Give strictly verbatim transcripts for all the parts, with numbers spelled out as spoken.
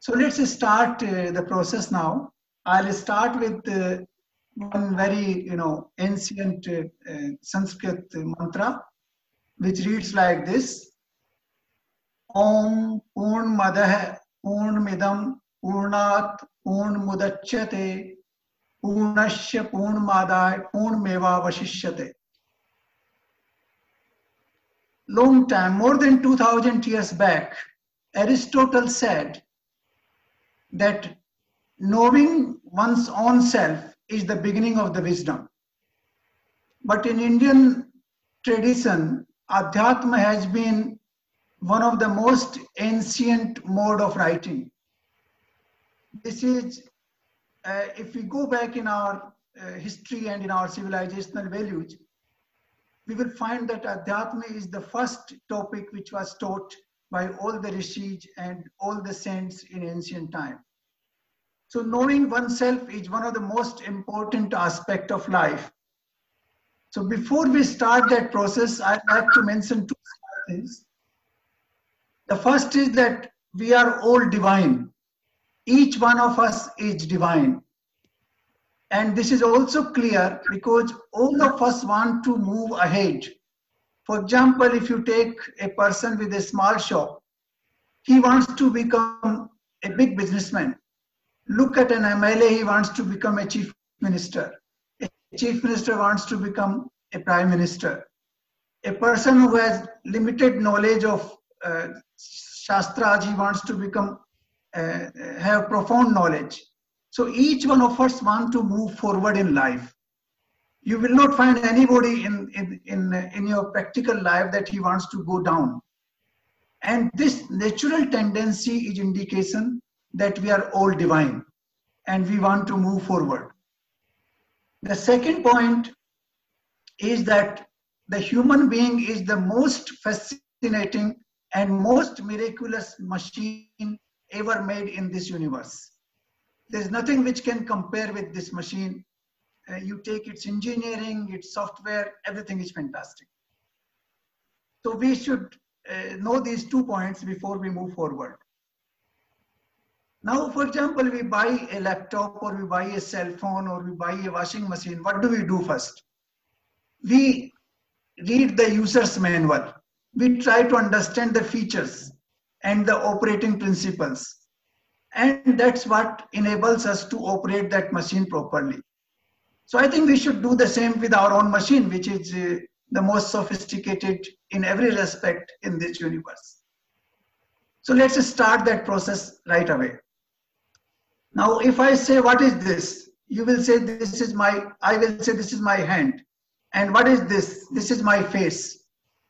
So let's start uh, the process now. I'll start with uh, one very, you know, ancient uh, uh, Sanskrit mantra, which reads like this: Om Purnamadah Purnamidam Purnat Purnamudachyate Purnasya Purnamadaya Purnameva Vashishyate. Long time, more than two thousand years back, Aristotle said that knowing one's own self is the beginning of the wisdom. But in Indian tradition, Adhyatma has been one of the most ancient mode of writing. This is, uh, if we go back in our uh, history and in our civilizational values, we will find that Adhyatma is the first topic which was taught by all the rishis and all the saints in ancient time. So knowing oneself is one of the most important aspects of life. So before we start that process, I'd like to mention two things. The first is that we are all divine. Each one of us is divine. And this is also clear because all of us want to move ahead. For example, if you take a person with a small shop, he wants to become a big businessman. Look at an M L A, he wants to become a chief minister. A chief minister wants to become a prime minister. A person who has limited knowledge of uh, Shastras, he wants to become, uh, have profound knowledge. So each one of us want to move forward in life. You will not find anybody in, in, in, in your practical life that he wants to go down. And this natural tendency is indication that we are all divine and we want to move forward. The second point is that the human being is the most fascinating and most miraculous machine ever made in this universe. There's nothing which can compare with this machine. Uh, you take its engineering, its software, everything is fantastic. So we should uh, know these two points before we move forward. Now, for example, we buy a laptop or we buy a cell phone or we buy a washing machine. What do we do first? We read the user's manual. We try to understand the features and the operating principles. And that's what enables us to operate that machine properly. So I think we should do the same with our own machine, which is uh, the most sophisticated in every respect in this universe. So let's start that process right away. Now, if I say, what is this? You will say, this is my, I will say, this is my hand. And what is this? This is my face.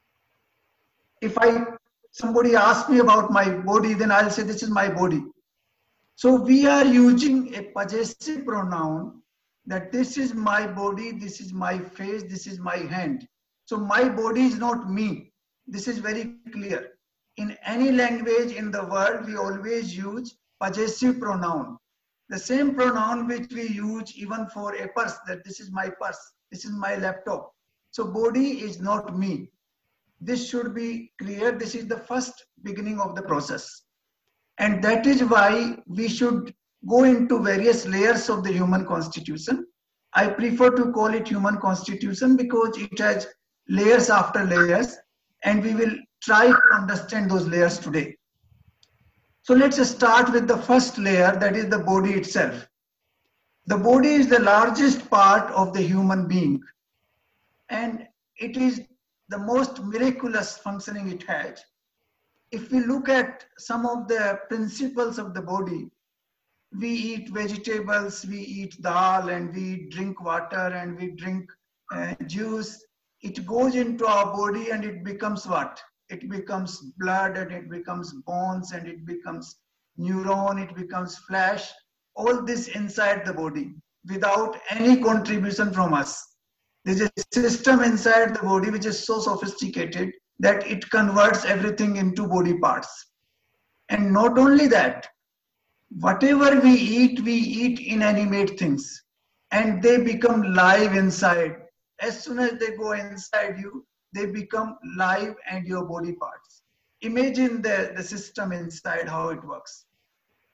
If I, somebody asks me about my body, then I'll say, this is my body. So we are using a possessive pronoun that this is my body, this is my face, this is my hand. So my body is not me. This is very clear. In any language in the world, we always use possessive pronoun. The same pronoun which we use even for a purse, that this is my purse, this is my laptop. So body is not me. This should be clear. This is the first beginning of the process. And that is why we should go into various layers of the human constitution. I prefer to call it human constitution because it has layers after layers, and we will try to understand those layers today. So let's start with the first layer, that is the body itself. The body is the largest part of the human being, and it is the most miraculous functioning it has. If we look at some of the principles of the body, we eat vegetables, we eat dal, and we drink water, and we drink uh, juice. It goes into our body and it becomes what? It becomes blood, and it becomes bones, and it becomes neuron, it becomes flesh. All this inside the body without any contribution from us. There's a system inside the body which is so sophisticated that it converts everything into body parts. And not only that, whatever we eat, we eat inanimate things, and they become live inside. As soon as they go inside you, they become live and your body parts. Imagine the, the system inside, how it works.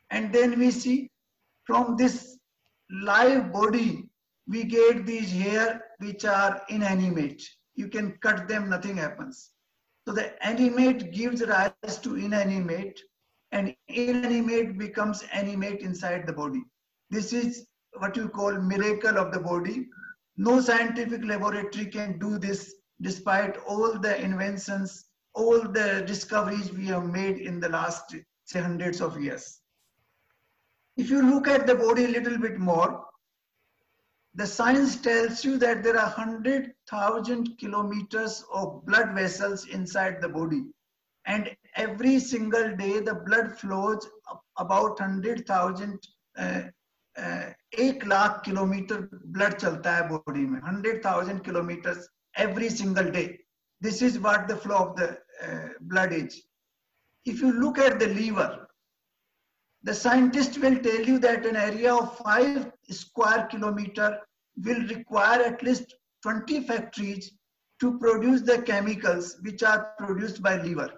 And then we see from this live body, we get these hair which are inanimate. You can cut them, nothing happens. So the animate gives rise to inanimate, and inanimate becomes animate inside the body. This is what you call miracle of the body. No scientific laboratory can do this despite all the inventions, all the discoveries we have made in the last say, hundreds of years. If you look at the body a little bit more, the science tells you that there are one hundred thousand kilometers of blood vessels inside the body. And every single day, the blood flows about one hundred thousand, uh, uh, एक lakh kilometre blood चलता है body में, one hundred thousand kilometers every single day. This is what the flow of the uh, blood is. If you look at the liver, the scientist will tell you that an area of five square kilometer will require at least twenty factories to produce the chemicals which are produced by liver.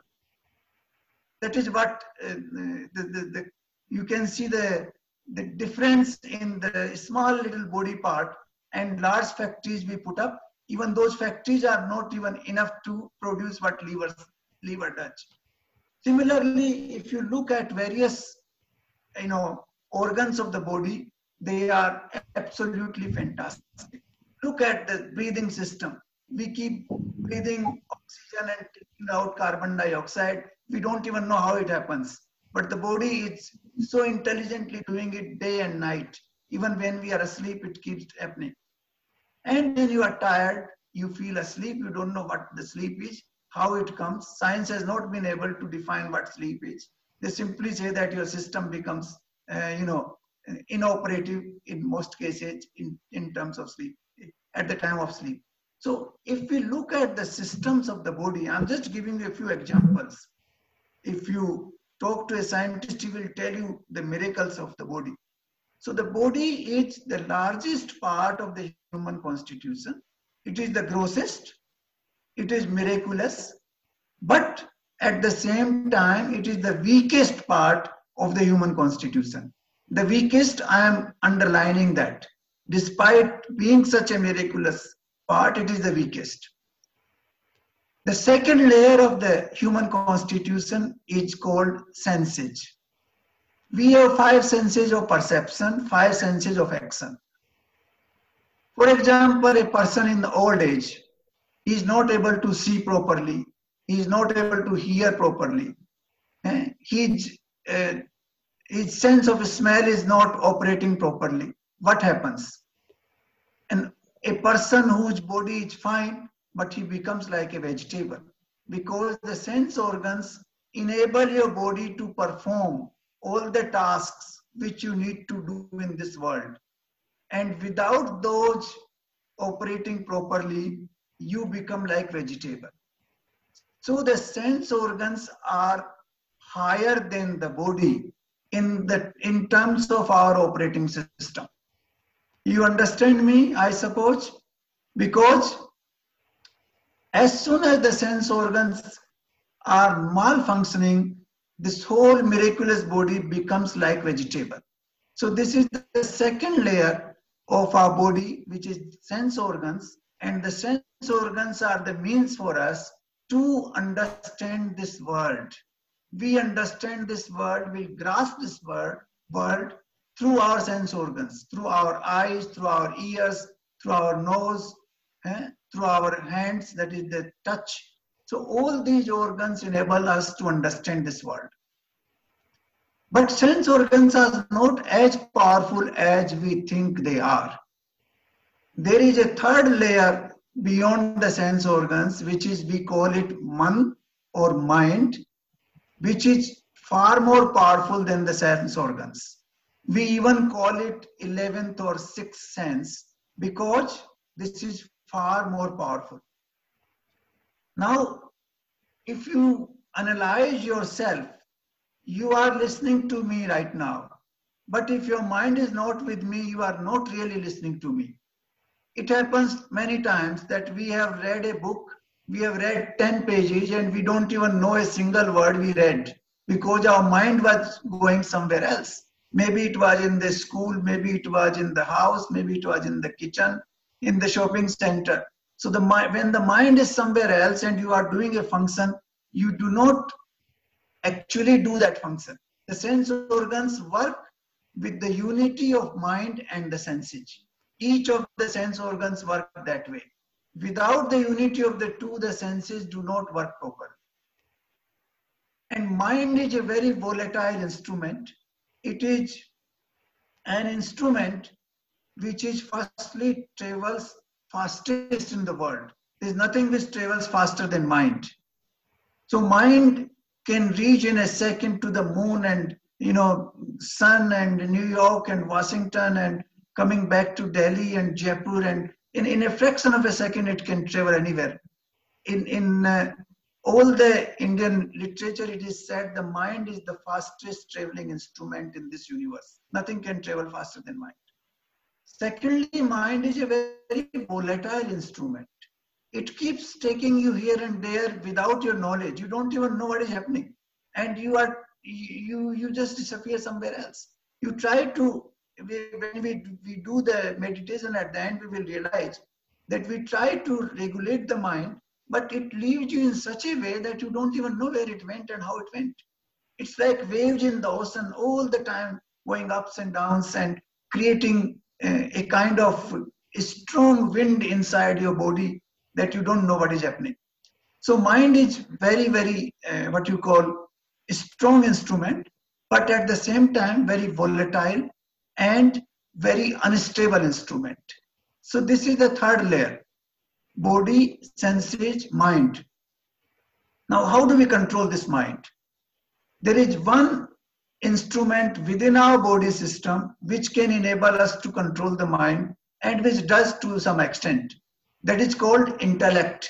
That is what uh, the, the, the, you can see the, the difference in the small little body part and large factories we put up. Even those factories are not even enough to produce what liver, liver does. Similarly, if you look at various you know, organs of the body, they are absolutely fantastic. Look at the breathing system. We keep breathing oxygen and taking out carbon dioxide. We don't even know how it happens. But the body is so intelligently doing it day and night. Even when we are asleep, it keeps happening. And when you are tired, you feel asleep. You don't know what the sleep is, how it comes. Science has not been able to define what sleep is. They simply say that your system becomes, uh, you know, inoperative in most cases in, in terms of sleep, at the time of sleep. So if we look at the systems of the body, I'm just giving you a few examples. If you talk to a scientist, he will tell you the miracles of the body. So the body is the largest part of the human constitution. It is the grossest. It is miraculous. But at the same time, it is the weakest part of the human constitution. The weakest, I am underlining that. Despite being such a miraculous part, it is the weakest. The second layer of the human constitution is called senses. We have five senses of perception, five senses of action. For example, a person in the old age is not able to see properly. He is not able to hear properly. His, uh, his sense of smell is not operating properly. What happens? And a person whose body is fine, but he becomes like a vegetable, because the sense organs enable your body to perform all the tasks which you need to do in this world. And without those operating properly, you become like vegetable. So the sense organs are higher than the body in, the, in terms of our operating system. You understand me, I suppose? Because as soon as the sense organs are malfunctioning, this whole miraculous body becomes like vegetable. So this is the second layer of our body, which is sense organs. And the sense organs are the means for us to understand this world. We understand this world, we grasp this world, world through our sense organs, through our eyes, through our ears, through our nose, eh, through our hands, that is the touch. So all these organs enable us to understand this world. But sense organs are not as powerful as we think they are. There is a third layer beyond the sense organs, which is, we call it man or mind, which is far more powerful than the sense organs. We even call it eleventh or sixth sense, because this is far more powerful. Now, if you analyze yourself, you are listening to me right now. But if your mind is not with me, you are not really listening to me. It happens many times that we have read a book, we have read ten pages, and we don't even know a single word we read. because our mind was going somewhere else. Maybe it was in the school, maybe it was in the house, maybe it was in the kitchen, in the shopping center. So the when the mind is somewhere else and you are doing a function, you do not actually do that function. The sense organs work with the unity of mind and the senses. Each of the sense organs work that way. Without the unity of the two, the senses do not work properly. And mind is a very volatile instrument. It is an instrument which is firstly travels fastest in the world. There's nothing which travels faster than mind. So mind can reach in a second to the moon and, you know, sun and New York and Washington and coming back to Delhi and Jaipur, and in, in a fraction of a second it can travel anywhere. In, in uh, all the Indian literature, it is said the mind is the fastest traveling instrument in this universe. Nothing can travel faster than mind. Secondly, mind is a very volatile instrument. It keeps taking you here and there without your knowledge. You don't even know what is happening. And you are you you just disappear somewhere else. You try to, when we, we do the meditation at the end, we will realize that we try to regulate the mind, but it leaves you in such a way that you don't even know where it went and how it went. It's like waves in the ocean all the time, going ups and downs and creating a, a kind of a strong wind inside your body that you don't know what is happening. So mind is very, very, uh, what you call a strong instrument, but at the same time, very volatile and very unstable instrument. So this is the third layer, body, senses, mind. Now, how do we control this mind? There is one instrument within our body system which can enable us to control the mind, and which does to some extent. That is called intellect.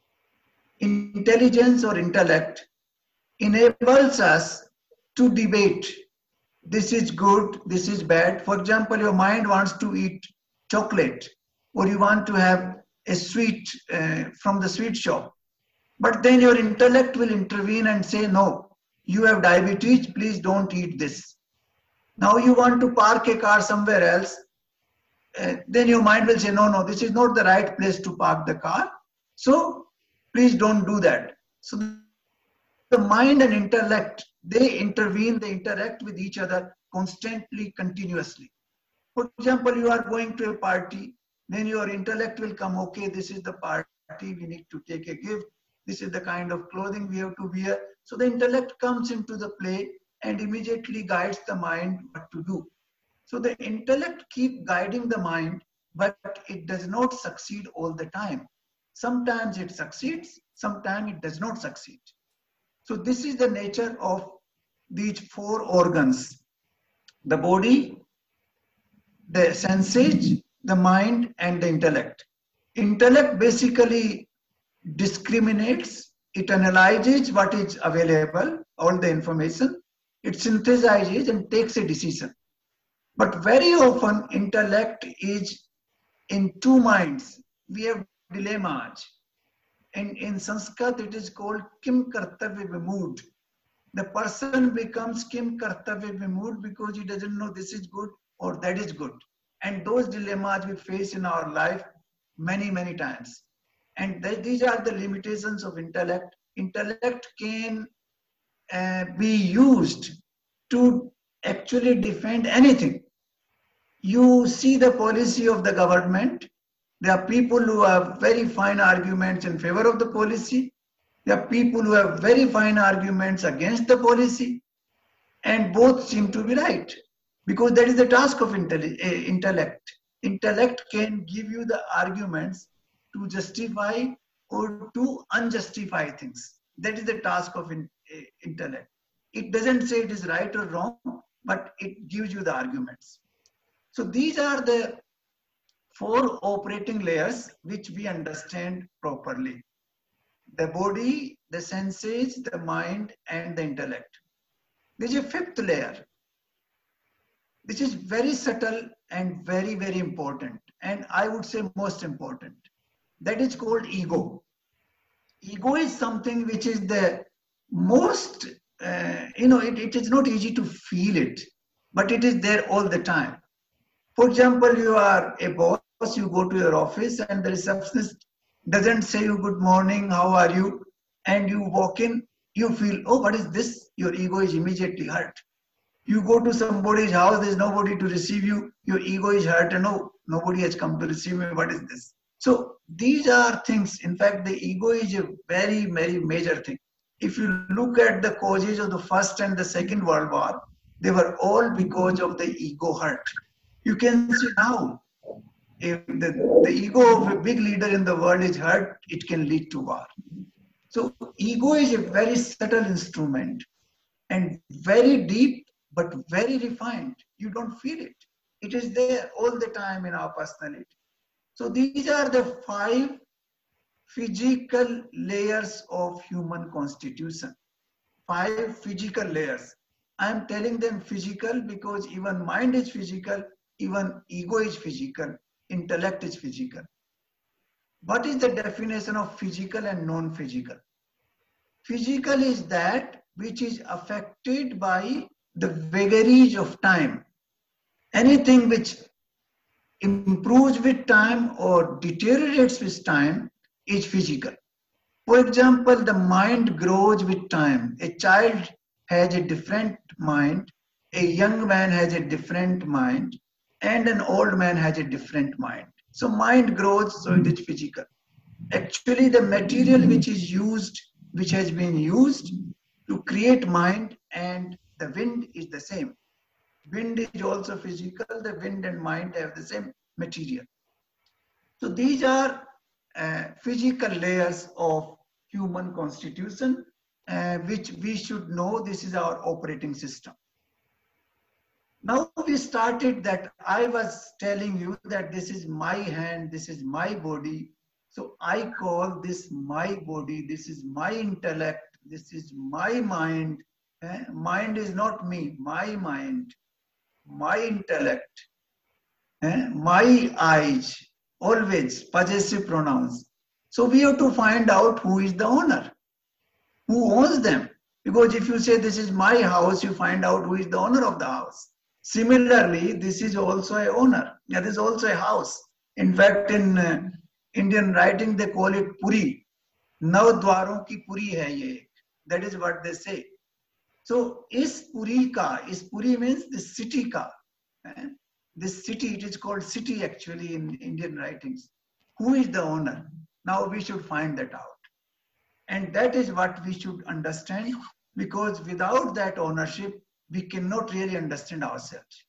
Intelligence or intellect enables us to debate. This is good, this is bad. For example, your mind wants to eat chocolate, or you want to have a sweet uh, from the sweet shop. But then your intellect will intervene and say, no, you have diabetes, please don't eat this. Now you want to park a car somewhere else. Uh, then your mind will say, no, no, this is not the right place to park the car. So please don't do that. So the mind and intellect, they intervene, they interact with each other constantly, continuously. For example, you are going to a party, then your intellect will come, okay, this is the party, we need to take a gift, this is the kind of clothing we have to wear. So the intellect comes into the play and immediately guides the mind what to do. So the intellect keeps guiding the mind, but it does not succeed all the time. Sometimes it succeeds, sometimes it does not succeed. So this is the nature of these four organs: the body, the senses, the mind, and the intellect. Intellect basically discriminates, it analyzes what is available, all the information, it synthesizes and takes a decision. But very often intellect is in two minds. We have dilemmas. And in Sanskrit it is called Kim Kartavya Vimud. The person becomes Kim Kartavya Vimud because he doesn't know this is good or that is good. And those dilemmas we face in our life many, many times. And th these are the limitations of intellect. Intellect can uh, be used to actually defend anything. You see the policy of the government. There are people who have very fine arguments in favor of the policy. There are people who have very fine arguments against the policy. And both seem to be right. Because that is the task of intellect. Intellect can give you the arguments to justify or to unjustify things. That is the task of in, uh, intellect. It doesn't say it is right or wrong, but it gives you the arguments. So these are the four operating layers which we understand properly: the body, the senses, the mind, and the intellect. There is a fifth layer, which is very subtle and very, very important, and I would say most important. That is called ego. Ego is something which is the most uh, you know, it, it is not easy to feel it, but it is there all the time. For example, you are a boss, you go to your office and the receptionist doesn't say you good morning, how are you? And you walk in, you feel, oh, what is this? Your ego is immediately hurt. You go to somebody's house, there's nobody to receive you, your ego is hurt, and oh, nobody has come to receive me, what is this? So these are things, in fact, the ego is a very, very major thing. If you look at the causes of the First and the Second World War, they were all because of the ego hurt. You can see now, if the, the ego of a big leader in the world is hurt, it can lead to war. So ego is a very subtle instrument and very deep, but very refined. You don't feel it. It is there all the time in our personality. So these are the five physical layers of human constitution. Five physical layers. I am telling them physical because even mind is physical, even ego is physical, intellect is physical. What is the definition of physical and non-physical? Physical is that which is affected by the vagaries of time. Anything which improves with time or deteriorates with time is physical. For example, the mind grows with time. A child has a different mind, a young man has a different mind, and an old man has a different mind. So mind grows, so it is physical. Actually, the material which is used, which has been used to create mind, and the wind is the same. Wind is also physical, the wind and mind have the same material. So these are uh, physical layers of human constitution, uh, which we should know this is our operating system. Now we started that I was telling you that this is my hand, this is my body. So I call this my body, this is my intellect, this is my mind. Eh? Mind is not me, my mind, my intellect, eh? My eyes, always possessive pronouns. So we have to find out who is the owner, who owns them. Because if you say this is my house, you find out who is the owner of the house. Similarly, this is also a owner. Yeah, this is also a house. In fact, in uh, Indian writing, they call it Puri. Nav dwaron ki Puri hai ye. That is what they say. So, is Puri ka, is Puri means the city ka. Eh? This city, it is called city actually in Indian writings. Who is the owner? Now we should find that out. And that is what we should understand, because without that ownership, we cannot really understand ourselves.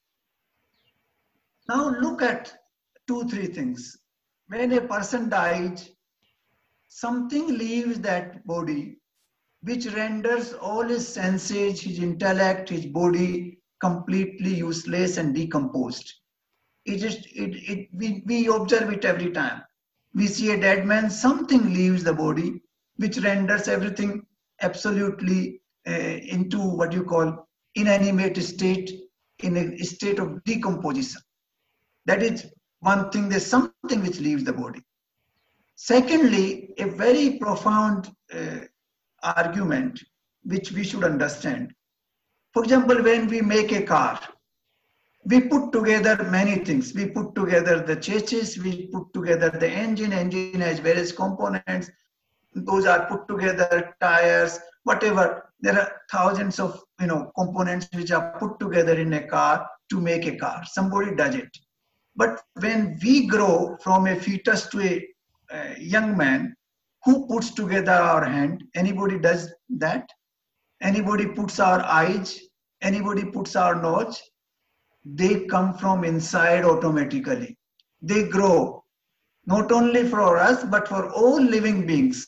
Now look at two, three things. When a person dies, something leaves that body which renders all his senses, his intellect, his body completely useless and decomposed. It just, it, it, we, we observe it every time. We see a dead man, something leaves the body which renders everything absolutely uh, into what you call inanimate state, in a state of decomposition. That is one thing, there's something which leaves the body. Secondly, a very profound uh, argument which we should understand. For example, when we make a car, we put together many things. We put together the chassis, we put together the engine, engine has various components. Those are put together, tires, whatever. There are thousands of you know components which are put together in a car to make a car. Somebody does it. But when we grow from a fetus to a, a young man, who puts together our hand? Anybody does that? Anybody puts our eyes? Anybody puts our nose? They come from inside automatically. They grow, not only for us, but for all living beings.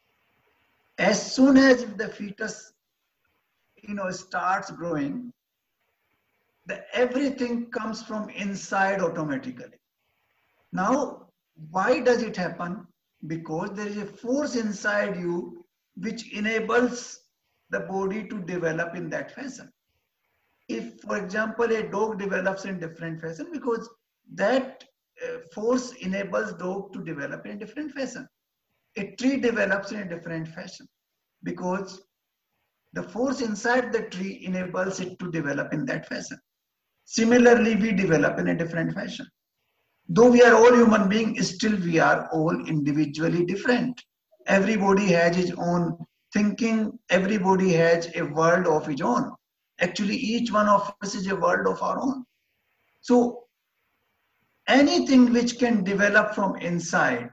As soon as the fetus, you know, starts growing, the everything comes from inside automatically. Now, why does it happen? Because there is a force inside you which enables the body to develop in that fashion. If, for example, a dog develops in different fashion, because that uh, force enables dog to develop in a different fashion. A tree develops in a different fashion because The force inside the tree enables it to develop in that fashion. Similarly, we develop in a different fashion. Though we are all human beings, still we are all individually different. Everybody has his own thinking. Everybody has a world of his own. Actually, each one of us is a world of our own. So anything which can develop from inside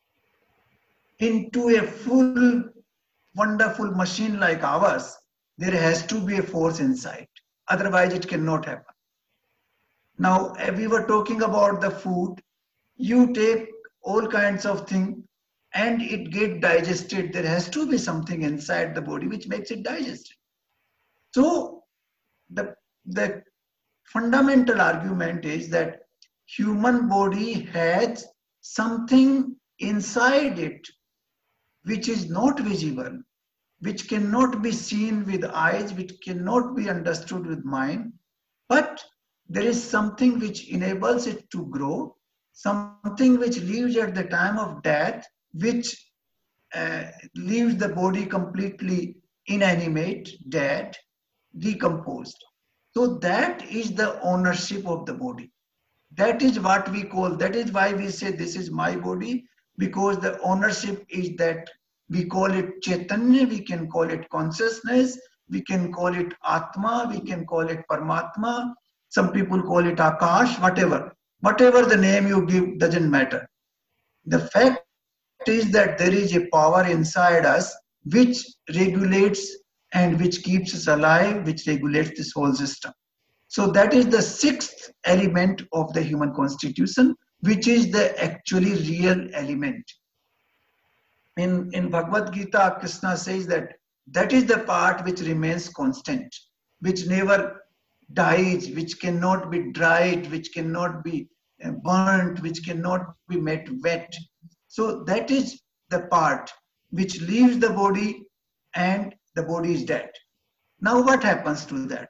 into a full, wonderful machine like ours, there has to be a force inside. Otherwise, it cannot happen. Now, we were talking about the food. You take all kinds of things and it gets digested. There has to be something inside the body which makes it digested. So, the, the fundamental argument is that human body has something inside it which is not visible, which cannot be seen with eyes, which cannot be understood with mind, but there is something which enables it to grow, something which leaves at the time of death, which uh, leaves the body completely inanimate, dead, decomposed. So that is the ownership of the body. That is what we call, that is why we say this is my body, because the ownership is that we call it Chaitanya, we can call it consciousness, we can call it Atma, we can call it Paramatma, some people call it Akash, whatever. Whatever the name you give doesn't matter. The fact is that there is a power inside us which regulates and which keeps us alive, which regulates this whole system. So that is the sixth element of the human constitution, which is the actually real element. In, in Bhagavad Gita, Krishna says that that is the part which remains constant, which never dies, which cannot be dried, which cannot be burnt, which cannot be made wet. So that is the part which leaves the body and the body is dead. Now what happens to that?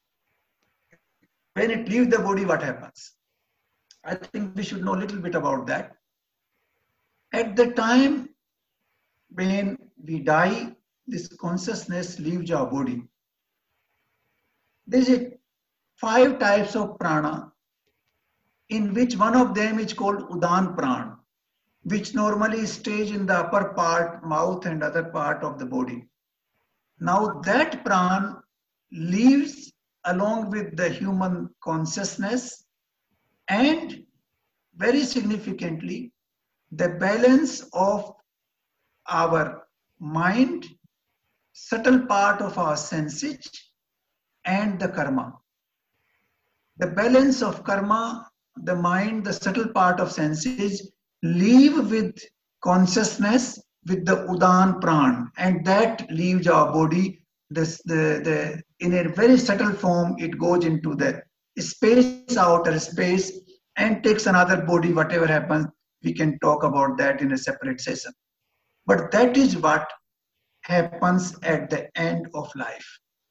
When it leaves the body, what happens? I think we should know a little bit about that. At the time when we die, this consciousness leaves our body. There is a five types of prana, in which one of them is called Udan Pran, which normally stays in the upper part, mouth and other part of the body. Now that pran leaves along with the human consciousness, and very significantly, the balance of our mind, subtle part of our senses, and the karma. The balance of karma, the mind, the subtle part of senses, leave with consciousness, with the Udan Pran, and that leaves our body. This, the, the, in a very subtle form, it goes into the space, outer space, and takes another body. Whatever happens, we can talk about that in a separate session. But that is what happens at the end of life.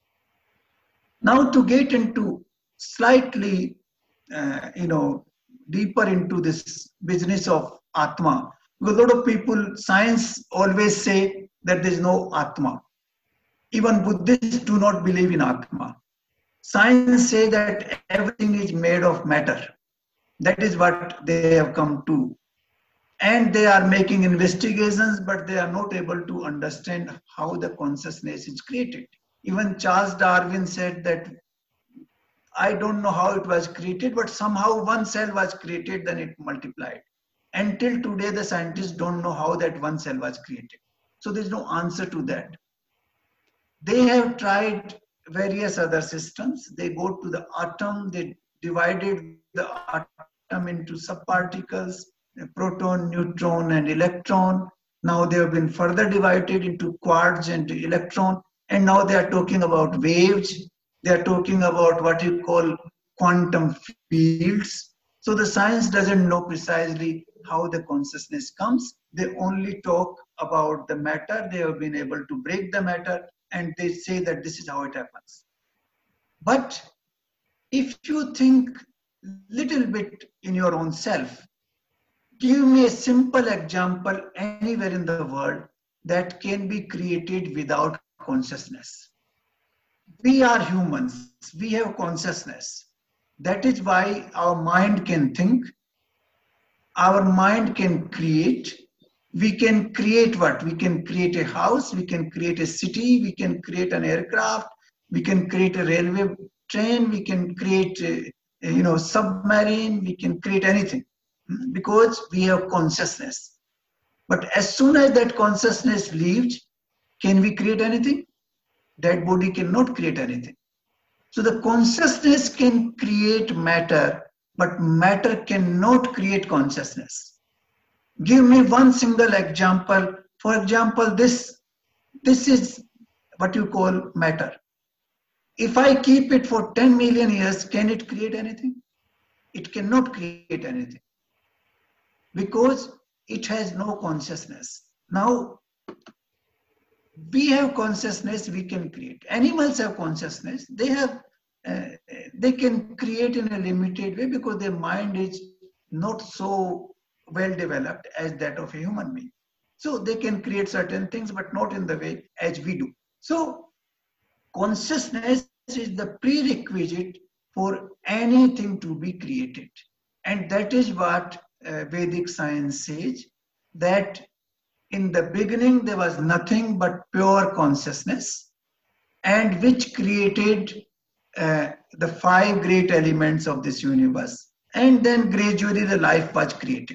Now to get into slightly, uh, you know, deeper into this business of Atma, because a lot of people, science always say that there is no Atma. Even Buddhists do not believe in Atma. Science say that everything is made of matter. That is what they have come to. And they are making investigations, but they are not able to understand how the consciousness is created. Even Charles Darwin said that, I don't know how it was created, but somehow one cell was created, then it multiplied. Until today, the scientists don't know how that one cell was created. So there's no answer to that. They have tried various other systems. They go to the atom, they divided the atom into subparticles, proton, neutron, and electron. Now they have been further divided into quarks and electron. And now they are talking about waves. They are talking about what you call quantum fields. So the science doesn't know precisely how the consciousness comes. They only talk about the matter. They have been able to break the matter, and they say that this is how it happens. But if you think little bit in your own self, give me a simple example anywhere in the world that can be created without consciousness. we are humans. We have consciousness. That is why our mind can think. Our mind can create. We can create what? We can create a house. We can create a city. We can create an aircraft. We can create a railway train. We can create a, a, you know, submarine. We can create anything because we have consciousness. But as soon as that consciousness leaves, can we create anything? That body cannot create anything. So the consciousness can create matter, but matter cannot create consciousness. Give me one single example. For example, this, this is what you call matter. If I keep it for ten million years, can it create anything? It cannot create anything because it has no consciousness. Now, we have consciousness, we can create. Animals have consciousness. They have, uh, they can create in a limited way because their mind is not so well developed as that of a human being. So they can create certain things, but not in the way as we do. So consciousness is the prerequisite for anything to be created. And that is what uh, Vedic science says, that in the beginning, there was nothing but pure consciousness, and which created uh, the five great elements of this universe. And then gradually the life was created.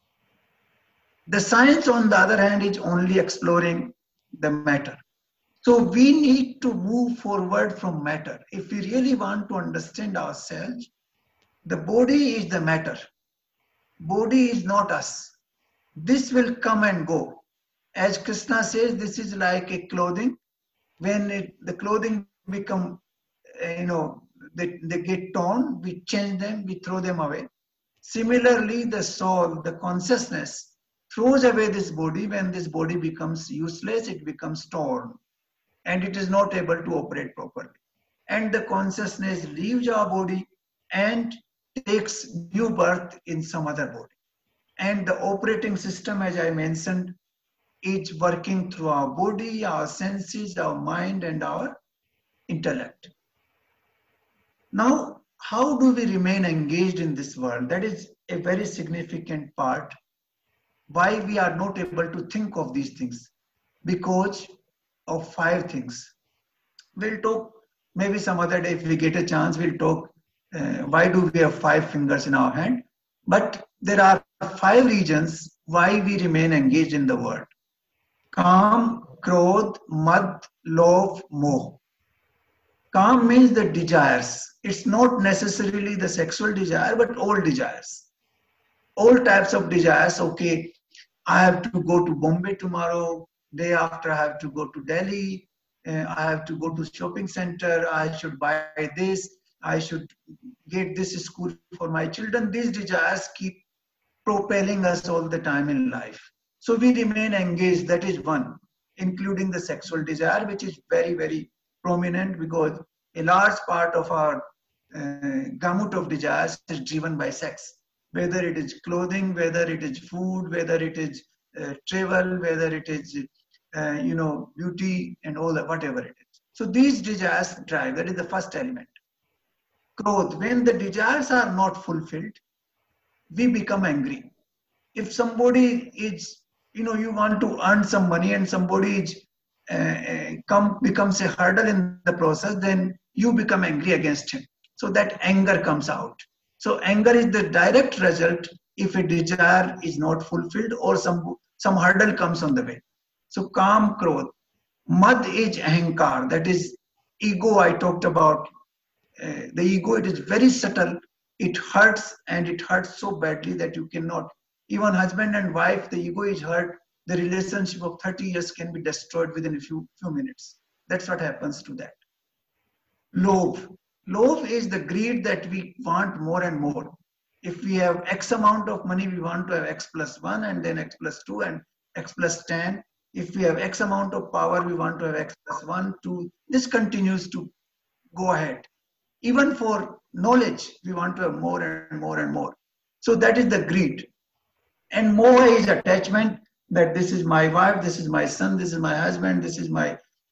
The science, on the other hand, is only exploring the matter. So we need to move forward from matter. If we really want to understand ourselves, the body is the matter. Body is not us. This will come and go. As Krishna says, this is like a clothing. When it, the clothing become, uh, you know, they, they get torn, we change them, we throw them away. Similarly, the soul, the consciousness, throws away this body. When this body becomes useless, it becomes torn and it is not able to operate properly. And the consciousness leaves our body and takes new birth in some other body. And the operating system, as I mentioned, is working through our body, our senses, our mind, and our intellect. Now, how do we remain engaged in this world? That is a very significant part. Why we are not able to think of these things? Because of five things. We'll talk maybe some other day if we get a chance, we'll talk uh, why do we have five fingers in our hand. But there are five reasons why we remain engaged in the world. Kam, Krodh, Mad, Lobh, Moh. Kam means the desires. It's not necessarily the sexual desire, but all desires. All types of desires. Okay, I have to go to Bombay tomorrow. Day after, I have to go to Delhi. Uh, I have to go to shopping center. I should buy this. I should get this school for my children. These desires keep propelling us all the time in life. So we remain engaged, that is one, including the sexual desire, which is very, very prominent because a large part of our uh, gamut of desires is driven by sex. Whether it is clothing, whether it is food, whether it is uh, travel, whether it is, uh, you know, beauty and all that, whatever it is. So these desires drive, that is the first element. Krodh, when the desires are not fulfilled, we become angry. If somebody is, you know, you want to earn some money and somebody is, uh, come, becomes a hurdle in the process, then you become angry against him. So that anger comes out. So anger is the direct result if a desire is not fulfilled or some, some hurdle comes on the way. So Kam, Krodh. Mad is Ahankar, that is ego I talked about. Uh, the ego, it is very subtle. It hurts and it hurts so badly that you cannot. Even husband and wife, the ego is hurt. The relationship of thirty years can be destroyed within a few, few minutes. That's what happens to that. Lobh. Lobh is the greed that we want more and more. If we have X amount of money, we want to have X plus one and then X plus two and X plus ten. If we have X amount of power, we want to have X plus one, two. This continues to go ahead. Even for knowledge, we want to have more and more and more. So that is the greed. And moha is attachment, that this is my wife, this is my son, this is my husband, this is my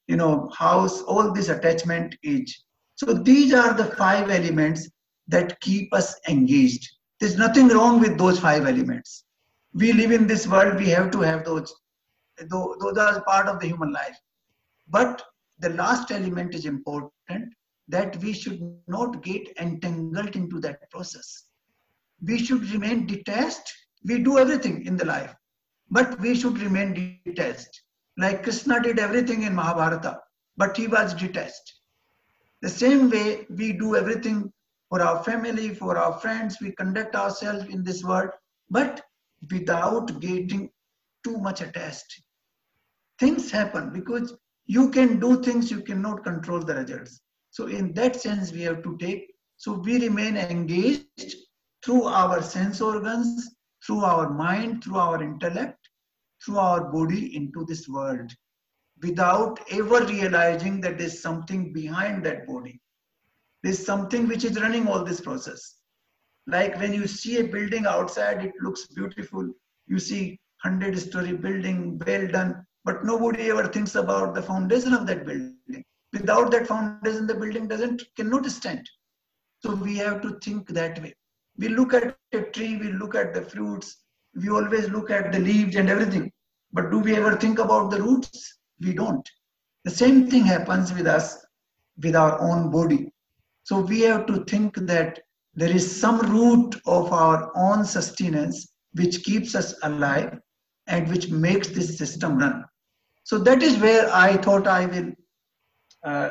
you know, house, all this attachment is. So these are the five elements that keep us engaged. There's nothing wrong with those five elements. We live in this world, we have to have those. Those are part of the human life. But the last element is important, that we should not get entangled into that process. We should remain detached. We do everything in the life, but we should remain detached. Like Krishna did everything in Mahabharata, but he was detached. The same way we do everything for our family, for our friends, we conduct ourselves in this world, but without getting too much attached. Things happen because you can do things, you cannot control the results. So in that sense, we have to take, so we remain engaged through our sense organs, through our mind, through our intellect, through our body into this world, without ever realizing that there's something behind that body. There's something which is running all this process. Like when you see a building outside, it looks beautiful. You see hundred story building, well done, but nobody ever thinks about the foundation of that building. Without that foundation, the building doesn't cannot stand. So we have to think that way. We look at a tree, we look at the fruits, we always look at the leaves and everything. But do we ever think about the roots? We don't. The same thing happens with us, with our own body. So we have to think that there is some root of our own sustenance which keeps us alive and which makes this system run. So that is where I thought I will uh,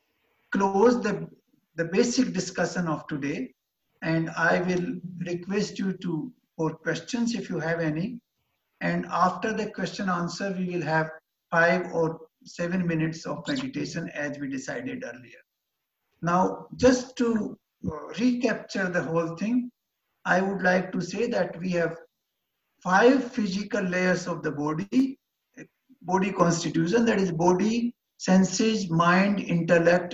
close the, the basic discussion of today, and I will request you to for questions if you have any. And after the question answer, we will have five or seven minutes of meditation as we decided earlier. Now, just to recapture the whole thing, I would like to say that we have five physical layers of the body, body constitution, that is body, senses, mind, intellect,